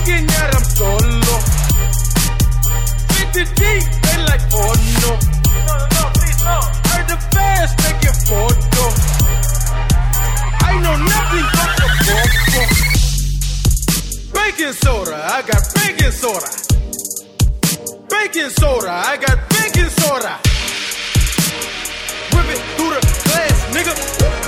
thinking that I'm solo. 50 deep, they like, oh no. No, please no. Heard the fans taking photo. I know nothing but the book. Baking soda, I got baking soda. Baking soda, I got baking soda. Whip it through the glass, nigga.